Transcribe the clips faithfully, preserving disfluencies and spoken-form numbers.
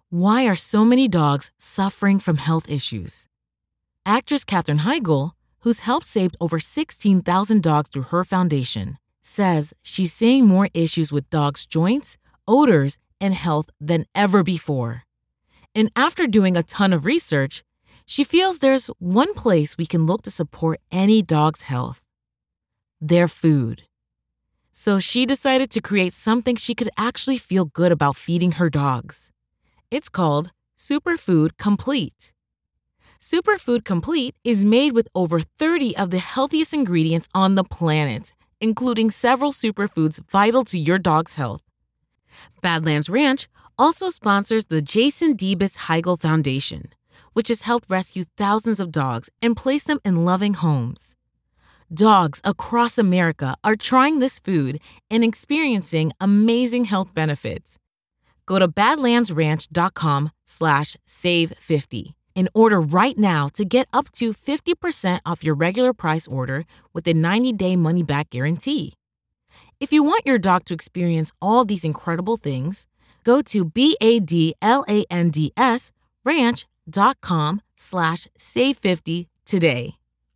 Why are so many dogs suffering from health issues? Actress Katherine Heigl, who's helped save over sixteen thousand dogs through her foundation, says she's seeing more issues with dogs' joints, odors, and health than ever before. And after doing a ton of research, she feels there's one place we can look to support any dog's health: their food. So she decided to create something she could actually feel good about feeding her dogs. It's called Superfood Complete. Superfood Complete is made with over thirty of the healthiest ingredients on the planet, including several superfoods vital to your dog's health. Badlands Ranch also sponsors the Jason Debus Heigl Foundation, which has helped rescue thousands of dogs and place them in loving homes. Dogs across America are trying this food and experiencing amazing health benefits. Go to badlandsranch.com slash save 50 and order right now to get up to fifty percent off your regular price order with a ninety-day money-back guarantee. If you want your dog to experience all these incredible things, go to B-A-D-L-A-N-D-S ranch.com slash save 50 today.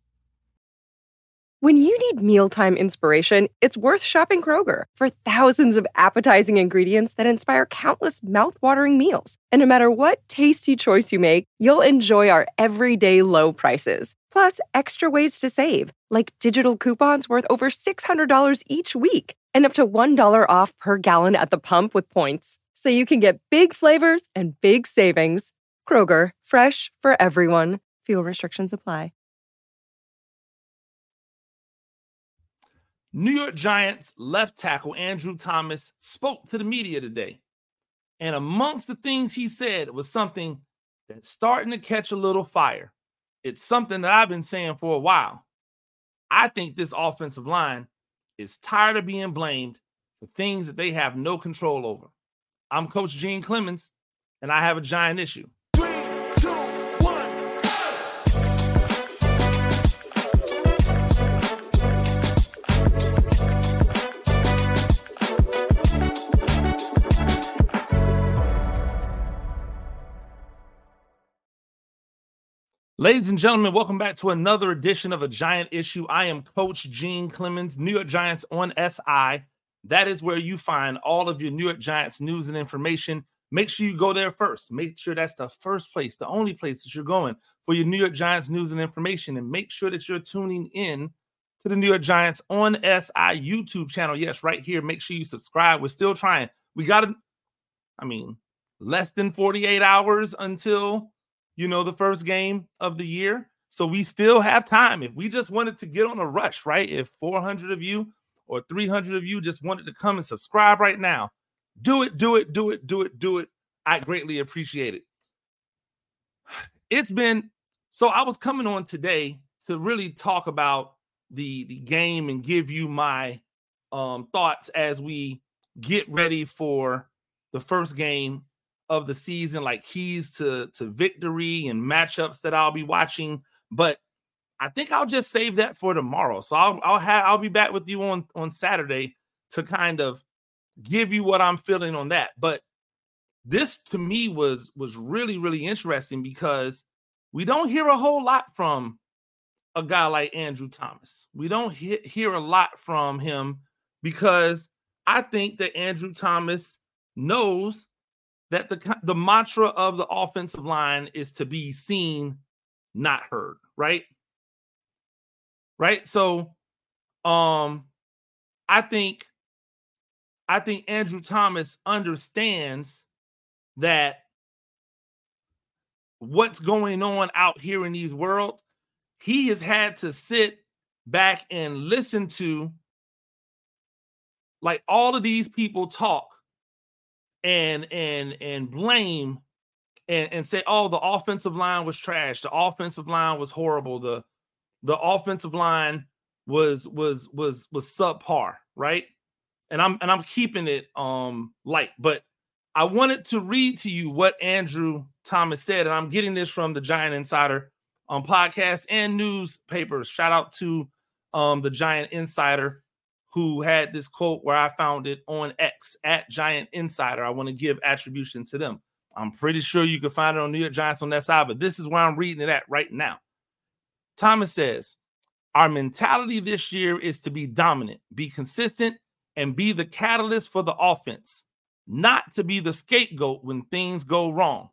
When you need mealtime inspiration, it's worth shopping Kroger for thousands of appetizing ingredients that inspire countless mouth-watering meals. And no matter what tasty choice you make, you'll enjoy our everyday low prices. Plus, extra ways to save, like digital coupons worth over six hundred dollars each week and up to one dollar off per gallon at the pump with points. So you can get big flavors and big savings. Kroger, fresh for everyone. Fuel restrictions apply. New York Giants left tackle Andrew Thomas spoke to the media today. And amongst the things he said was something that's starting to catch a little fire. It's something that I've been saying for a while. I think this offensive line is tired of being blamed for things that they have no control over. I'm Coach Gene Clemens, and I have a giant issue. Ladies and gentlemen, welcome back to another edition of A Giant Issue. I am Coach Gene Clemens, New York Giants on S I. That is where you find all of your New York Giants news and information. Make sure you go there first. Make sure that's the first place, the only place that you're going for your New York Giants news and information. And make sure that you're tuning in to the New York Giants on S I YouTube channel. Yes, right here. Make sure you subscribe. We're still trying. We got to, I mean, less than forty-eight hours until, you know, the first game of the year. So we still have time. If we just wanted to get on a rush, right? If four hundred of you or three hundred of you just wanted to come and subscribe right now, do it, do it, do it, do it, do it. I greatly appreciate it. It's been, so I was coming on today to really talk about the, the game and give you my um, thoughts as we get ready for the first game of the season, like keys to, to victory and matchups that I'll be watching. But I think I'll just save that for tomorrow. So I'll I'll have I'll be back with you on, on Saturday to kind of give you what I'm feeling on that. But this to me was was really, really interesting because we don't hear a whole lot from a guy like Andrew Thomas. We don't he- hear a lot from him because I think that Andrew Thomas knows that the, the mantra of the offensive line is to be seen, not heard, right? Right? So um, I think I think Andrew Thomas understands that what's going on out here in these world, he has had to sit back and listen to like all of these people talk and and and blame and, and say, oh, the offensive line was trash. The offensive line was horrible. The the offensive line was was was was subpar, right? And I'm and I'm keeping it um light, but I wanted to read to you what Andrew Thomas said, and I'm getting this from the Giant Insider on um, podcast and newspapers. Shout out to um the Giant Insider, who had this quote where I found it on X at Giant Insider. I want to give attribution to them. I'm pretty sure you can find it on New York Giants on that side, but this is where I'm reading it at right now. Thomas says, our mentality this year is to be dominant, be consistent, and be the catalyst for the offense, not to be the scapegoat when things go wrong.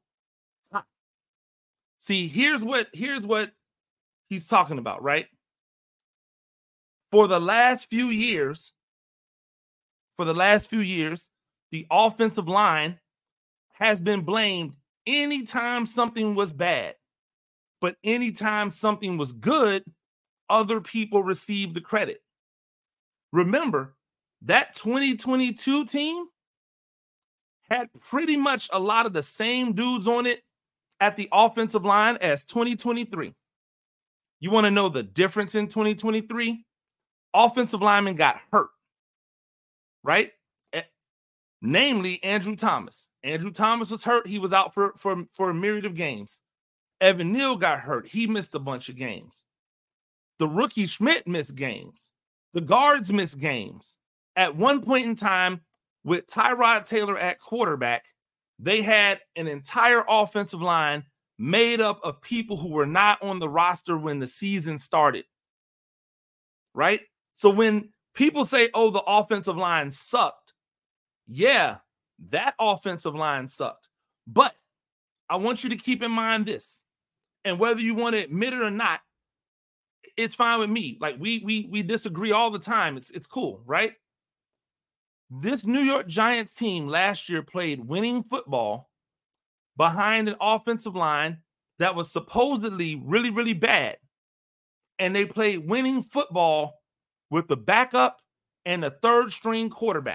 See, here's what, here's what he's talking about, right? For the last few years, for the last few years, the offensive line has been blamed anytime something was bad. But anytime something was good, other people received the credit. Remember, that twenty twenty-two team had pretty much a lot of the same dudes on it at the offensive line as twenty twenty-three. You want to know the difference in twenty twenty-three? Offensive linemen got hurt, right? Namely, Andrew Thomas. Andrew Thomas was hurt. He was out for, for, for a myriad of games. Evan Neal got hurt. He missed a bunch of games. The rookie Schmidt missed games. The guards missed games. At one point in time, with Tyrod Taylor at quarterback, they had an entire offensive line made up of people who were not on the roster when the season started, right? So when people say, oh, the offensive line sucked, yeah, that offensive line sucked. But I want you to keep in mind this, and whether you want to admit it or not, it's fine with me. Like we we we disagree all the time. It's it's cool, right? This New York Giants team last year played winning football behind an offensive line that was supposedly really, really bad. And they played winning football with the backup and the third string quarterback.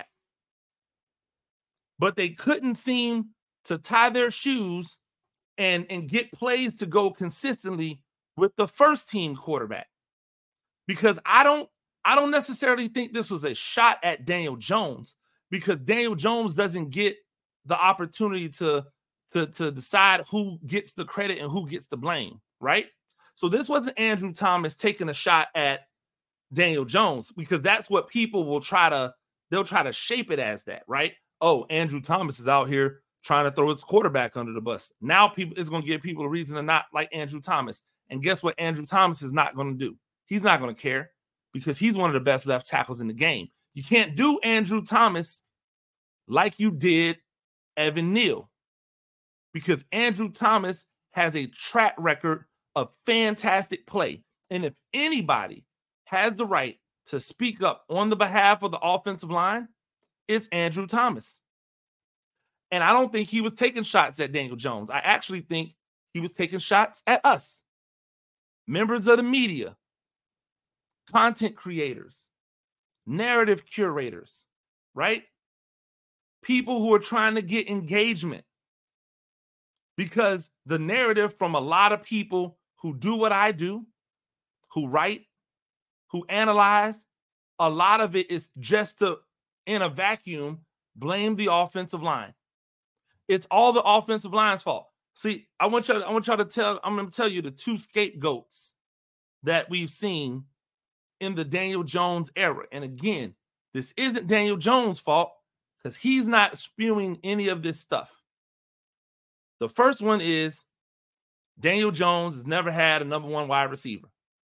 But they couldn't seem to tie their shoes and, and get plays to go consistently with the first team quarterback. Because I don't I don't necessarily think this was a shot at Daniel Jones, because Daniel Jones doesn't get the opportunity to, to, to decide who gets the credit and who gets the blame, right? So this wasn't Andrew Thomas taking a shot at Daniel Jones, because that's what people will try to, they'll try to shape it as that, right? Oh, Andrew Thomas is out here trying to throw his quarterback under the bus. Now people it's going to give people a reason to not like Andrew Thomas. And guess what Andrew Thomas is not going to do? He's not going to care, because he's one of the best left tackles in the game. You can't do Andrew Thomas like you did Evan Neal, because Andrew Thomas has a track record of fantastic play. And if anybody has the right to speak up on the behalf of the offensive line, it's Andrew Thomas. And I don't think he was taking shots at Daniel Jones. I actually think he was taking shots at us, members of the media, content creators, narrative curators, right? People who are trying to get engagement. Because the narrative from a lot of people who do what I do, who write, who analyze, a lot of it is just to, in a vacuum, blame the offensive line. It's all the offensive line's fault. See, I want y'all, I want y'all to tell, I'm going to tell you the two scapegoats that we've seen in the Daniel Jones era. And again, this isn't Daniel Jones' fault, because he's not spewing any of this stuff. The first one is Daniel Jones has never had a number one wide receiver.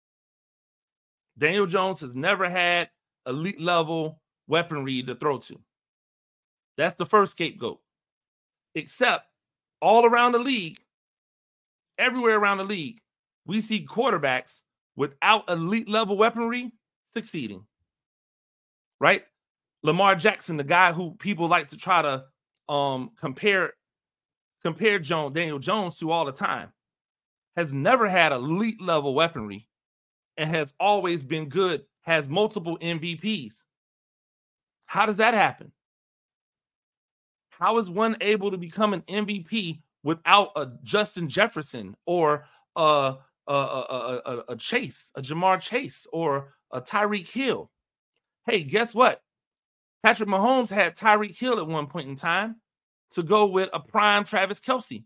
Daniel Jones has never had elite level weaponry to throw to. That's the first scapegoat. Except all around the league, everywhere around the league, we see quarterbacks without elite level weaponry succeeding. Right? Lamar Jackson, the guy who people like to try to um, compare compare Jones, Daniel Jones to all the time, has never had elite level weaponry and has always been good, has multiple M V Ps. How does that happen? How is one able to become an M V P without a Justin Jefferson or a, a, a, a, a Chase, a Jamar Chase, or a Tyreek Hill? Hey, guess what? Patrick Mahomes had Tyreek Hill at one point in time to go with a prime Travis Kelce.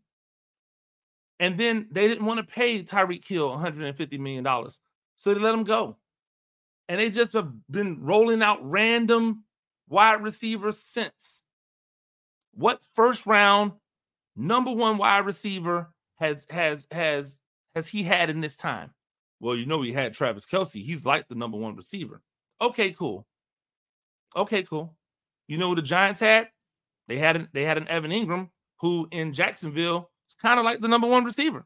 And then they didn't want to pay Tyreek Hill one hundred fifty million dollars. So they let him go. And they just have been rolling out random wide receivers since. What first round, number one wide receiver has has has has he had in this time? Well, you know he had Travis Kelce. He's like the number one receiver. Okay, cool. Okay, cool. You know what the Giants had? They had an, they had an Evan Ingram who in Jacksonville is kind of like the number one receiver.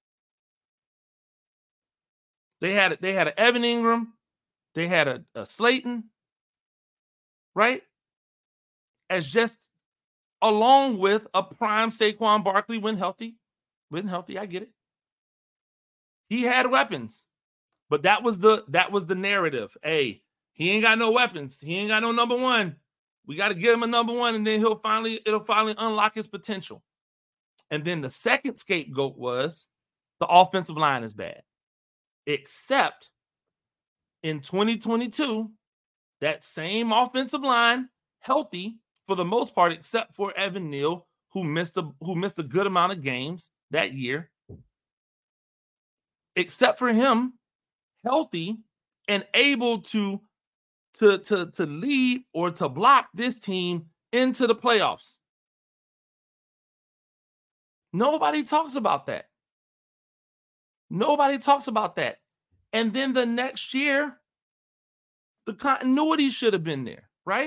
They had they had an Evan Ingram, they had a, a Slayton, right? As just along with a prime Saquon Barkley when healthy. When healthy, I get it. He had weapons, but that was the that was the narrative. Hey, he ain't got no weapons. He ain't got no number one. We got to get him a number one, and then he'll finally it'll finally unlock his potential. And then the second scapegoat was the offensive line is bad. Except in twenty twenty-two, that same offensive line healthy for the most part, except for Evan Neal, who missed a who missed a good amount of games that year. Except for him, healthy and able to, to, to, to lead or to block this team into the playoffs. Nobody talks about that. Nobody talks about that. And then the next year, the continuity should have been there, right?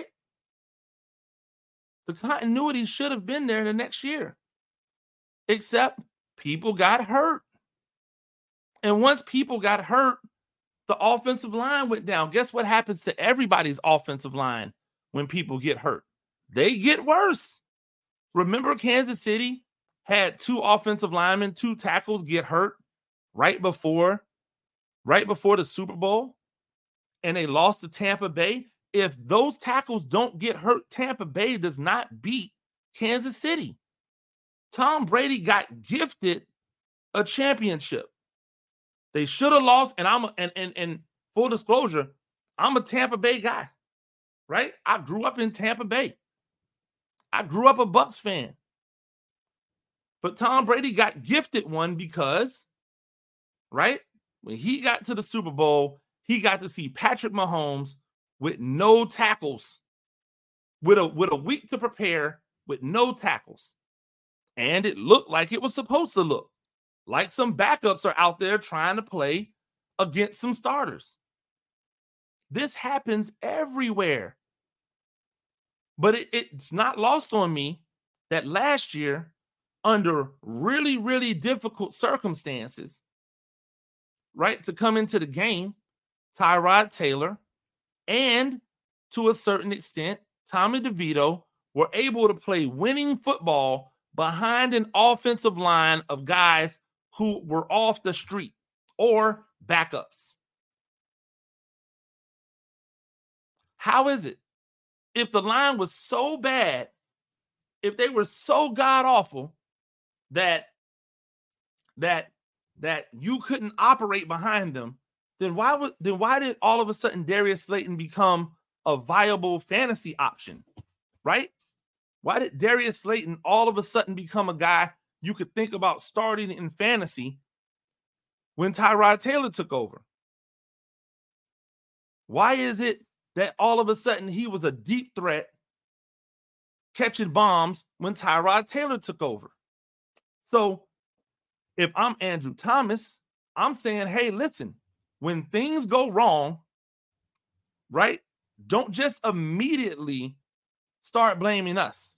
The continuity should have been there the next year. Except people got hurt. And once people got hurt, the offensive line went down. Guess what happens to everybody's offensive line when people get hurt? They get worse. Remember Kansas City had two offensive linemen, two tackles get hurt right before, right before the Super Bowl, and they lost to Tampa Bay. If those tackles don't get hurt, Tampa Bay does not beat Kansas City. Tom Brady got gifted a championship. They should have lost, and I'm a, and, and and full disclosure, I'm a Tampa Bay guy, right? I grew up in Tampa Bay. I grew up a Bucs fan. But Tom Brady got gifted one because, right, when he got to the Super Bowl, he got to see Patrick Mahomes with no tackles, with a with a week to prepare, with no tackles. And it looked like it was supposed to look. Like some backups are out there trying to play against some starters. This happens everywhere. But it, it's not lost on me that last year, under really, really difficult circumstances, right, to come into the game, Tyrod Taylor and, to a certain extent, Tommy DeVito were able to play winning football behind an offensive line of guys who were off the street or backups. How is it? If the line was so bad, if they were so god-awful that, that, that you couldn't operate behind them, then why would then why did all of a sudden Darius Slayton become a viable fantasy option, right? Why did Darius Slayton all of a sudden become a guy you could think about starting in fantasy when Tyrod Taylor took over? Why is it that all of a sudden he was a deep threat catching bombs when Tyrod Taylor took over? So if I'm Andrew Thomas, I'm saying, hey, listen, when things go wrong, right, don't just immediately start blaming us.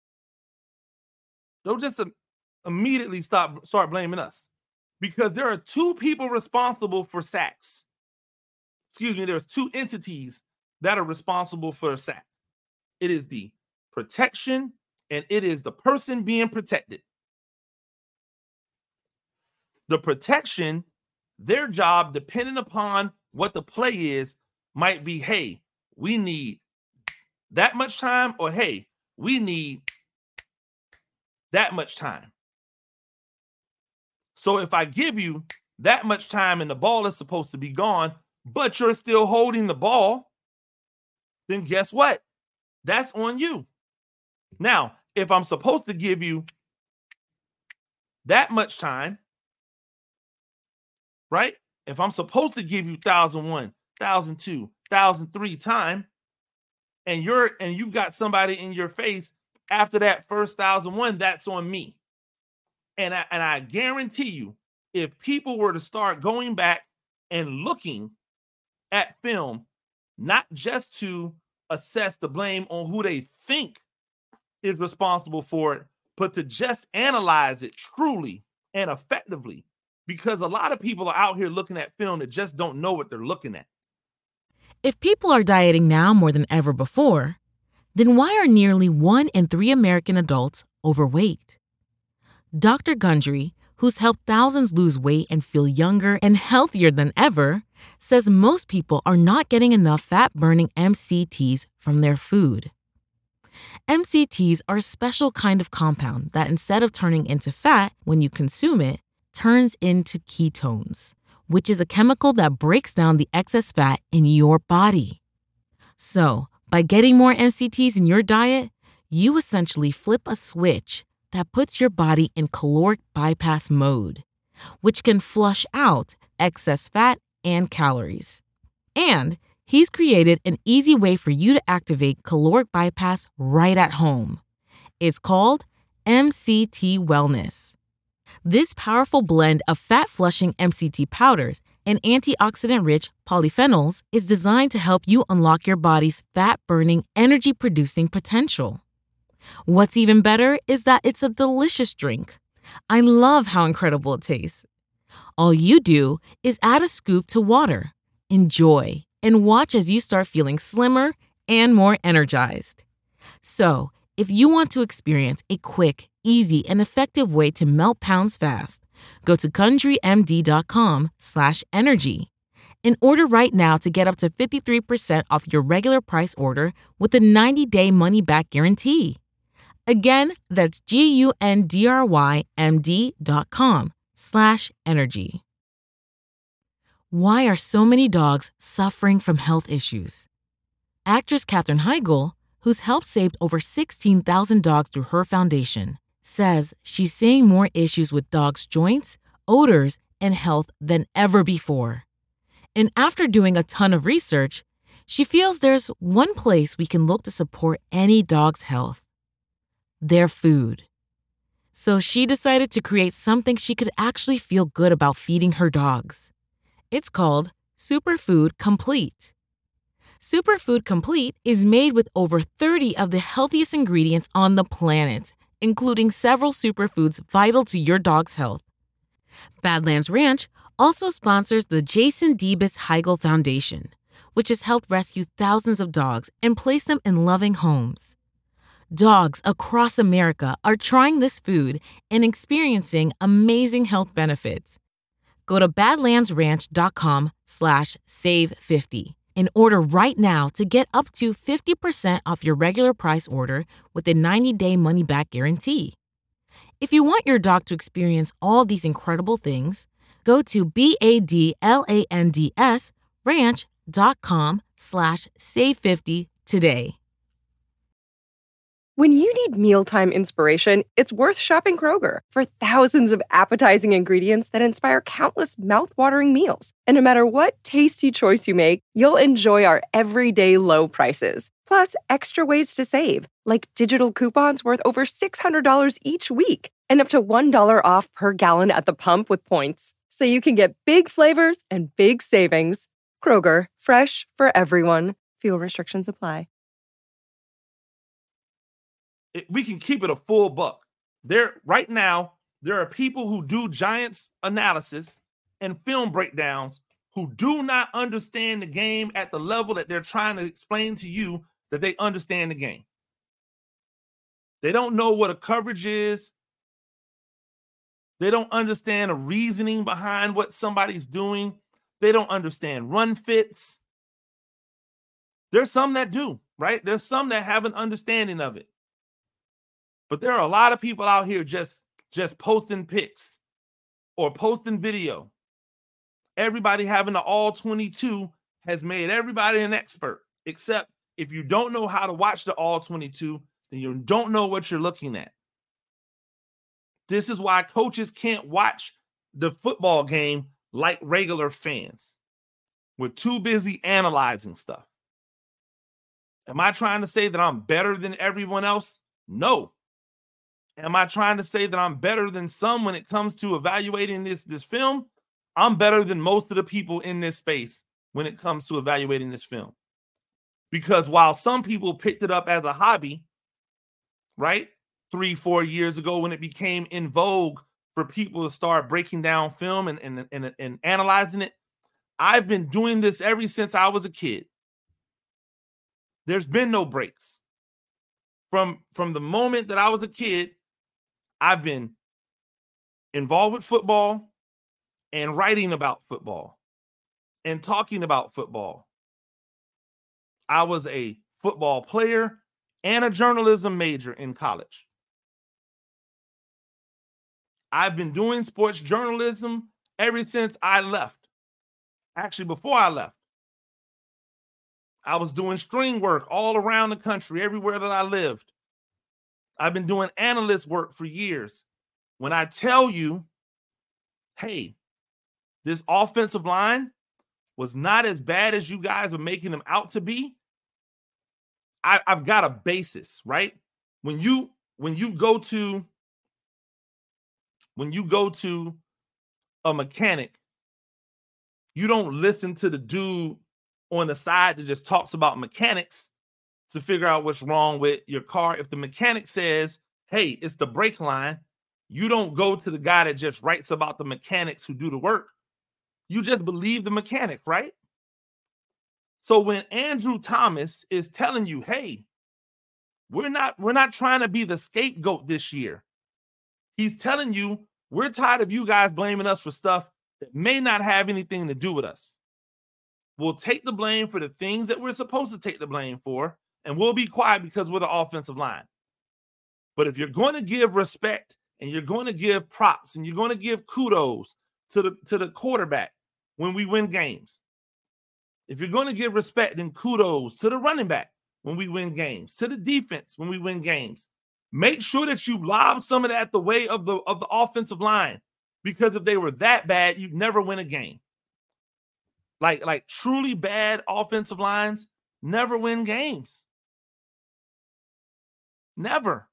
Don't just immediately stop start blaming us, because there are two people responsible for sacks. Excuse me, there's two entities that are responsible for a sack. It is the protection and it is the person being protected. The protection, their job, depending upon what the play is, might be, hey, we need that much time, or hey, we need that much time. So if I give you that much time and the ball is supposed to be gone, but you're still holding the ball, then guess what? That's on you. Now, if I'm supposed to give you that much time, right? If I'm supposed to give you one thousand one, one thousand two, one thousand three time, and you're and you've got somebody in your face after that first one thousand one, that's on me. And I, and I guarantee you, if people were to start going back and looking at film, not just to assess the blame on who they think is responsible for it, but to just analyze it truly and effectively, because a lot of people are out here looking at film that just don't know what they're looking at. If people are dieting now more than ever before, then why are nearly one in three American adults overweight? Doctor Gundry, who's helped thousands lose weight and feel younger and healthier than ever, says most people are not getting enough fat-burning M C Ts from their food. M C Ts are a special kind of compound that, instead of turning into fat when you consume it, turns into ketones, which is a chemical that breaks down the excess fat in your body. So, by getting more M C Ts in your diet, you essentially flip a switch that puts your body in caloric bypass mode, which can flush out excess fat and calories. And he's created an easy way for you to activate caloric bypass right at home. It's called M C T Wellness. This powerful blend of fat-flushing M C T powders and antioxidant-rich polyphenols is designed to help you unlock your body's fat-burning, energy-producing potential. What's even better is that it's a delicious drink. I love how incredible it tastes. All you do is add a scoop to water, enjoy, and watch as you start feeling slimmer and more energized. So, if you want to experience a quick, easy, and effective way to melt pounds fast, go to GundryMD.com slash energy and order right now to get up to fifty-three percent off your regular price order with a ninety-day money-back guarantee. Again, that's G-U-N-D-R-Y-M-D.com slash energy. Why are so many dogs suffering from health issues? Actress Katherine Heigl, who's helped save over sixteen thousand dogs through her foundation, says she's seeing more issues with dogs' joints, odors, and health than ever before. And after doing a ton of research, she feels there's one place we can look to support any dog's health: their food. So she decided to create something she could actually feel good about feeding her dogs. It's called Superfood Complete. Superfood Complete is made with over thirty of the healthiest ingredients on the planet, including several superfoods vital to your dog's health. Badlands Ranch also sponsors the Jason Debus Heigl Foundation, which has helped rescue thousands of dogs and place them in loving homes. Dogs across America are trying this food and experiencing amazing health benefits. Go to badlandsranch.com slash save50. and order right now to get up to fifty percent off your regular price order with a ninety-day money-back guarantee. If you want your dog to experience all these incredible things, go to B-A-D-L-A-N-D-S ranch.com slash save 50 today. When you need mealtime inspiration, it's worth shopping Kroger for thousands of appetizing ingredients that inspire countless mouth-watering meals. And no matter what tasty choice you make, you'll enjoy our everyday low prices. Plus, extra ways to save, like digital coupons worth over six hundred dollars each week and up to one dollar off per gallon at the pump with points. So you can get big flavors and big savings. Kroger, fresh for everyone. Fuel restrictions apply. It, we can keep it a full buck. There, right now, there are people who do Giants analysis and film breakdowns who do not understand the game at the level that they're trying to explain to you that they understand the game. They don't know what a coverage is. They don't understand the reasoning behind what somebody's doing. They don't understand run fits. There's some that do, right? There's some that have an understanding of it. But there are a lot of people out here just, just posting pics or posting video. Everybody having the all twenty-two has made everybody an expert, except if you don't know how to watch the all twenty-two, then you don't know what you're looking at. This is why coaches can't watch the football game like regular fans. We're too busy analyzing stuff. Am I trying to say that I'm better than everyone else? No. Am I trying to say that I'm better than some when it comes to evaluating this, this film? I'm better than most of the people in this space when it comes to evaluating this film. Because while some people picked it up as a hobby, right, three, four years ago when it became in vogue for people to start breaking down film and, and, and, and analyzing it, I've been doing this ever since I was a kid. There's been no breaks. From, from the moment that I was a kid, I've been involved with football and writing about football and talking about football. I was a football player and a journalism major in college. I've been doing sports journalism ever since I left. Actually, before I left, I was doing string work all around the country, everywhere that I lived. I've been doing analyst work for years. When I tell you, hey, this offensive line was not as bad as you guys are making them out to be, I, I've got a basis, right? When you when you go to when you go to a mechanic, you don't listen to the dude on the side that just talks about mechanics to figure out what's wrong with your car. If the mechanic says, hey, it's the brake line, you don't go to the guy that just writes about the mechanics who do the work. You just believe the mechanic, right? So when Andrew Thomas is telling you, hey, we're not, we're not trying to be the scapegoat this year. He's telling you, we're tired of you guys blaming us for stuff that may not have anything to do with us. We'll take the blame for the things that we're supposed to take the blame for, and we'll be quiet because we're the offensive line. But if you're going to give respect and you're going to give props and you're going to give kudos to the, to the quarterback when we win games, if you're going to give respect and kudos to the running back when we win games, to the defense when we win games, make sure that you lob some of that the way of the, of the offensive line, because if they were that bad, you'd never win a game. Like, like truly bad offensive lines never win games. Never.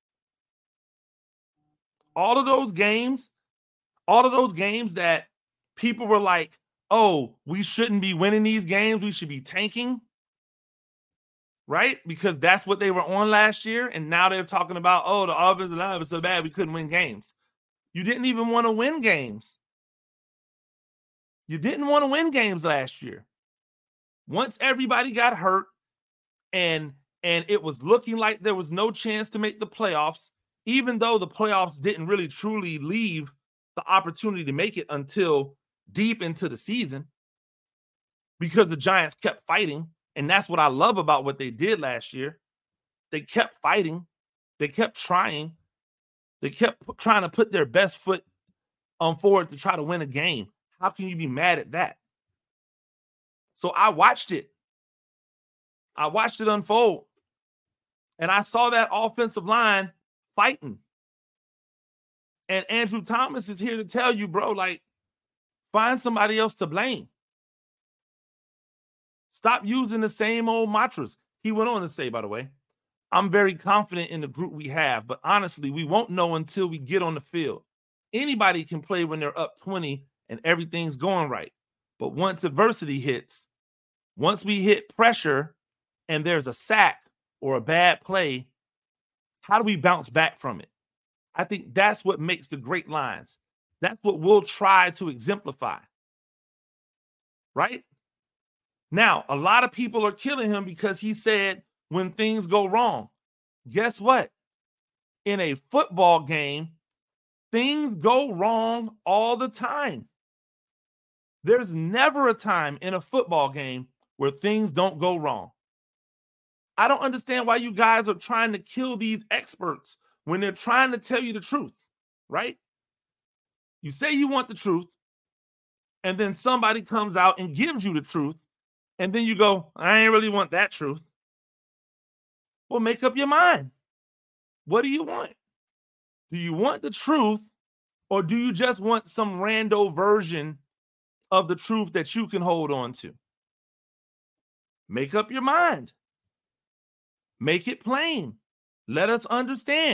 All of those games, all of those games that people were like, oh, we shouldn't be winning these games, we should be tanking, right? Because that's what they were on last year. And now they're talking about, oh, the offensive line was so bad we couldn't win games. You didn't even want to win games. You didn't want to win games last year. Once everybody got hurt and, and it was looking like there was no chance to make the playoffs, even though the playoffs didn't really truly leave the opportunity to make it until deep into the season, because the Giants kept fighting. And that's what I love about what they did last year. They kept fighting. They kept trying. They kept p- trying to put their best foot on forward to try to win a game. How can you be mad at that? So I watched it. I watched it unfold. And I saw that offensive line fighting. And Andrew Thomas is here to tell you, bro, like, find somebody else to blame. Stop using the same old mantras. He went on to say, by the way, I'm very confident in the group we have, but honestly, we won't know until we get on the field. Anybody can play when they're up twenty and everything's going right. But once adversity hits, once we hit pressure and there's a sack or a bad play, how do we bounce back from it? I think that's what makes the great lines. That's what we'll try to exemplify. Right? Now, a lot of people are killing him because he said when things go wrong. Guess what? In a football game, things go wrong all the time. There's never a time in a football game where things don't go wrong. I don't understand why you guys are trying to kill these experts when they're trying to tell you the truth, right? You say you want the truth, and then somebody comes out and gives you the truth, and then you go, I ain't really want that truth. Well, make up your mind. What do you want? Do you want the truth, or do you just want some rando version of the truth that you can hold on to? Make up your mind. Make it plain. Let us understand.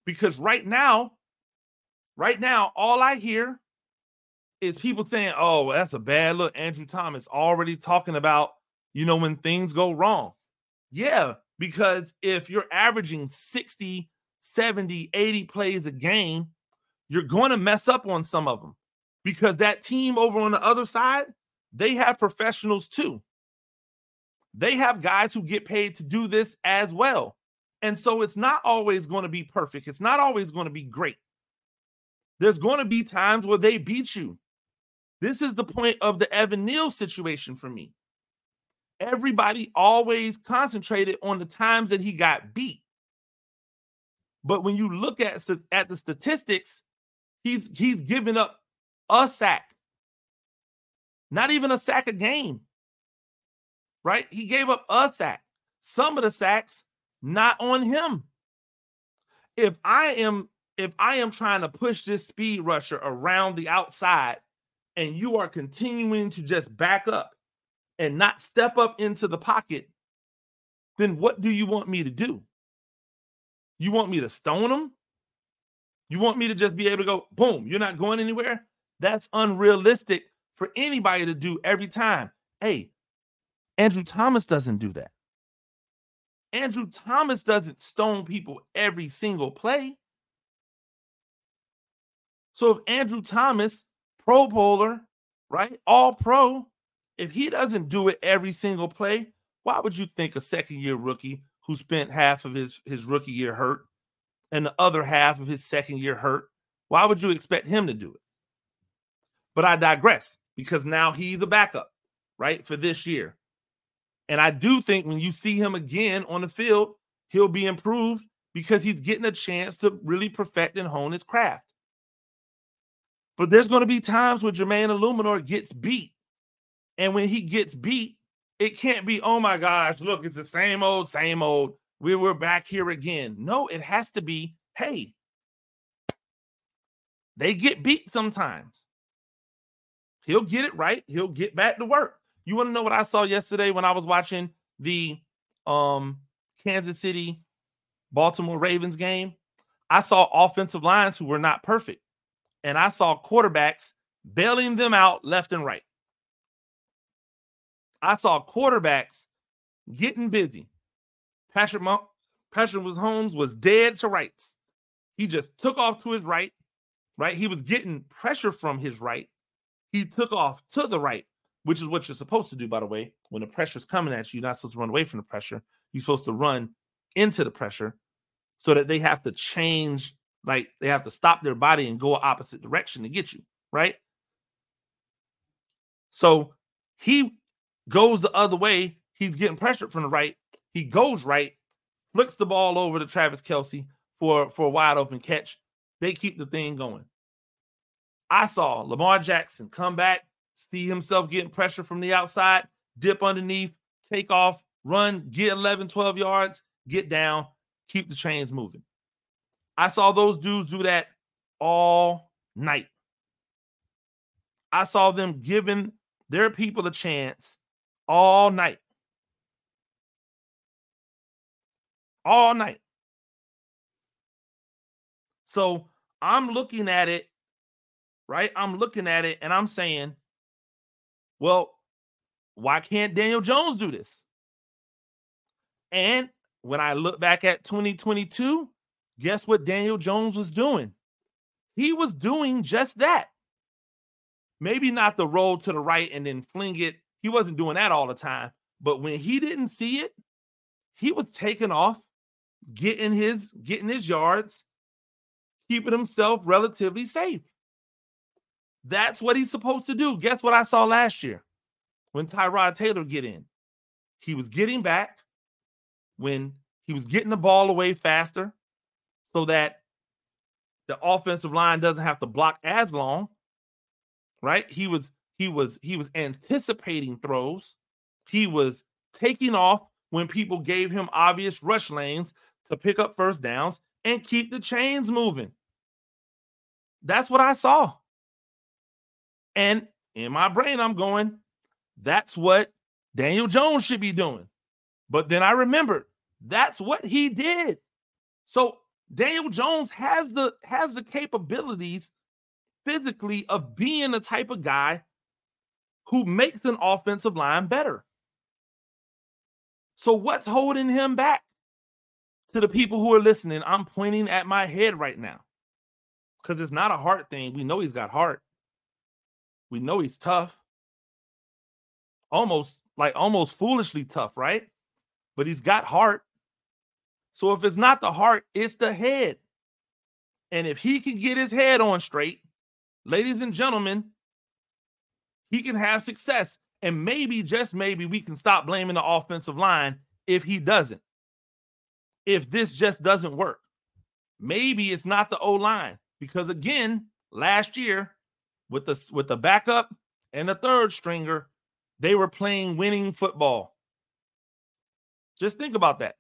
Because right now, right now, all I hear is people saying, oh, well, that's a bad look. Andrew Thomas already talking about, you know, when things go wrong. Yeah, because if you're averaging sixty, seventy, eighty plays a game, you're going to mess up on some of them because that team over on the other side, they have professionals too. They have guys who get paid to do this as well. And so it's not always going to be perfect. It's not always going to be great. There's going to be times where they beat you. This is the point of the Evan Neal situation for me. Everybody always concentrated on the times that he got beat. But when you look at, at the statistics, he's, he's given up a sack. Not even a sack a game. Right? He gave up a sack. Some of the sacks, not on him. If I am if I am trying to push this speed rusher around the outside and you are continuing to just back up and not step up into the pocket, then what do you want me to do? You want me to stone him? You want me to just be able to go, boom, you're not going anywhere? That's unrealistic for anybody to do every time. Hey, Andrew Thomas doesn't do that. Andrew Thomas doesn't stone people every single play. So if Andrew Thomas, Pro Bowler, right, all pro, if he doesn't do it every single play, why would you think a second-year rookie who spent half of his, his rookie year hurt and the other half of his second year hurt, why would you expect him to do it? But I digress because now he's a backup, right, for this year. And I do think when you see him again on the field, he'll be improved because he's getting a chance to really perfect and hone his craft. But there's going to be times where Jermaine Illuminor gets beat. And when he gets beat, it can't be, oh my gosh, look, it's the same old, same old. We were back here again. No, it has to be, hey, they get beat sometimes. He'll get it right. He'll get back to work. You want to know what I saw yesterday when I was watching the um, Kansas City Baltimore Ravens game? I saw offensive lines who were not perfect. And I saw quarterbacks bailing them out left and right. I saw quarterbacks getting busy. Patrick, Mah- Patrick Mahomes was dead to rights. He just took off to his right, right? He was getting pressure from his right. He took off to the right, which is what you're supposed to do, by the way. When the pressure's coming at you, you're not supposed to run away from the pressure. You're supposed to run into the pressure so that they have to change, like they have to stop their body and go opposite direction to get you, right? So he goes the other way. He's getting pressured from the right. He goes right, flicks the ball over to Travis Kelce for, for a wide open catch. They keep the thing going. I saw Lamar Jackson come back, see himself getting pressure from the outside, dip underneath, take off, run, get eleven, twelve yards, get down, keep the chains moving. I saw those dudes do that all night. I saw them giving their people a chance all night. All night. So I'm looking at it, right? I'm looking at it and I'm saying, well, why can't Daniel Jones do this? And when I look back at twenty twenty-two, guess what Daniel Jones was doing? He was doing just that. Maybe not the roll to the right and then fling it. He wasn't doing that all the time. But when he didn't see it, he was taking off, getting his, getting his yards, keeping himself relatively safe. That's what he's supposed to do. Guess what I saw last year when Tyrod Taylor get in? He was getting back when he was getting the ball away faster so that the offensive line doesn't have to block as long, right? He was he was he was anticipating throws. He was taking off when people gave him obvious rush lanes to pick up first downs and keep the chains moving. That's what I saw. And in my brain, I'm going, that's what Daniel Jones should be doing. But then I remembered, that's what he did. So Daniel Jones has the has the capabilities physically of being the type of guy who makes an offensive line better. So what's holding him back? To the people who are listening, I'm pointing at my head right now because it's not a heart thing. We know he's got heart. We know he's tough. Almost like almost foolishly tough, right? But he's got heart. So if it's not the heart, it's the head. And if he can get his head on straight, ladies and gentlemen, he can have success. And maybe, just maybe, we can stop blaming the offensive line if he doesn't. If this just doesn't work. Maybe it's not the O-line. Because again, last year, with the, with the backup and the third stringer, they were playing winning football. Just think about that.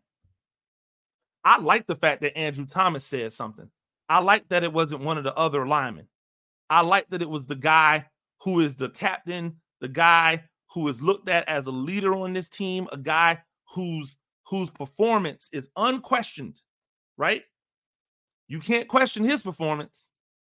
I like the fact that Andrew Thomas said something. I like that it wasn't one of the other linemen. I like that it was the guy who is the captain, the guy who is looked at as a leader on this team, a guy whose whose performance is unquestioned, right? You can't question his performance.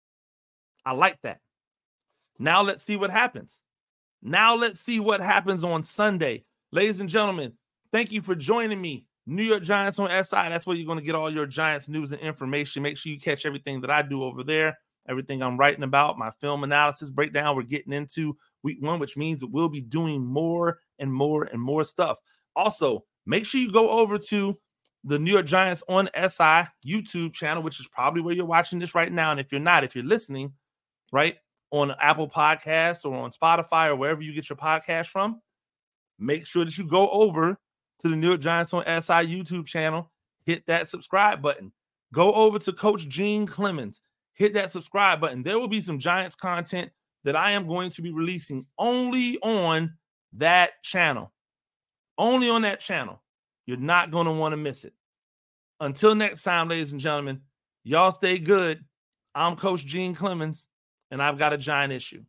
I like that. Now let's see what happens. Now let's see what happens on Sunday. Ladies and gentlemen, thank you for joining me. New York Giants on S I. That's where you're going to get all your Giants news and information. Make sure you catch everything that I do over there, everything I'm writing about, my film analysis breakdown. We're getting into week one, which means we'll be doing more and more and more stuff. Also, make sure you go over to the New York Giants on S I YouTube channel, which is probably where you're watching this right now. And if you're not, if you're listening, right, on Apple Podcasts or on Spotify or wherever you get your podcast from, make sure that you go over to the New York Giants on S I YouTube channel, hit that subscribe button. Go over to Coach Gene Clemens, hit that subscribe button. There will be some Giants content that I am going to be releasing only on that channel. Only on that channel. You're not going to want to miss it. Until next time, ladies and gentlemen, y'all stay good. I'm Coach Gene Clemens, and I've got a giant issue.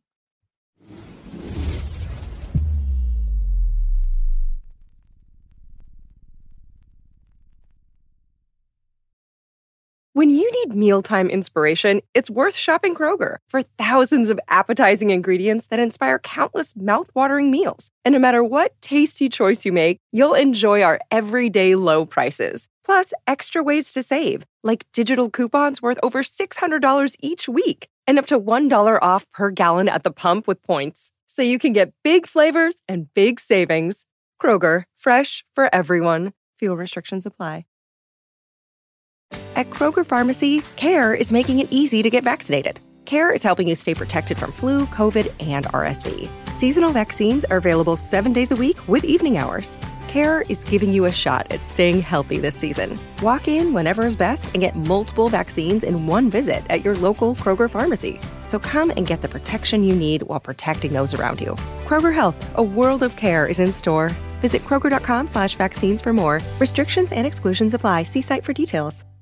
When you need mealtime inspiration, it's worth shopping Kroger for thousands of appetizing ingredients that inspire countless mouth-watering meals. And no matter what tasty choice you make, you'll enjoy our everyday low prices. Plus, extra ways to save, like digital coupons worth over six hundred dollars each week and up to one dollar off per gallon at the pump with points. So you can get big flavors and big savings. Kroger, fresh for everyone. Fuel restrictions apply. At Kroger Pharmacy, CARE is making it easy to get vaccinated. CARE is helping you stay protected from flu, COVID, and R S V. Seasonal vaccines are available seven days a week with evening hours. CARE is giving you a shot at staying healthy this season. Walk in whenever is best and get multiple vaccines in one visit at your local Kroger Pharmacy. So come and get the protection you need while protecting those around you. Kroger Health, a world of care is in store. Visit Kroger.com slash vaccines for more. Restrictions and exclusions apply. See site for details.